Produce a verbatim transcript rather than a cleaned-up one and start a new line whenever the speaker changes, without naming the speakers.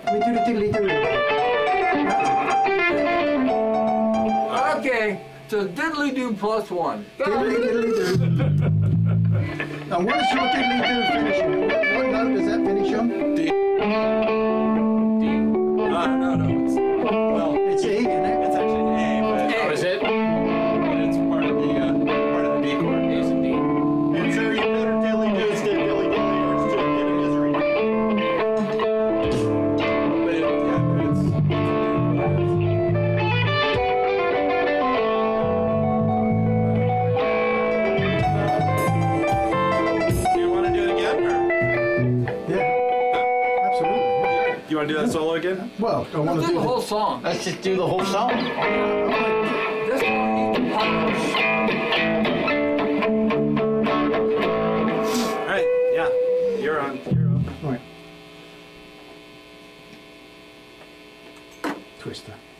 We do the diddly-do.
Okay, so diddly-do plus one.
Diddly-diddly-do. Now, what is your diddly-do finishing? What, what note does that finish on?
D. D. No, no, no. It's, well,
It's E, isn't it?
it's actually an A, but
A.
Oh, is it?
but it's part of the uh, part of the D chord.
A's and D.
And so you better dilly do instead of dilly dilly or still get a misery.
But it, yeah, but it's, it's a D chord. Do you want to do it again, or
Yeah. Absolutely.
you want to do that solo again?
Well, I want
Let's
to
do
do
the whole song.
Let's just do the whole song.
This one needs to polish.
All right, yeah, you're on. You're on.
Right. Twister.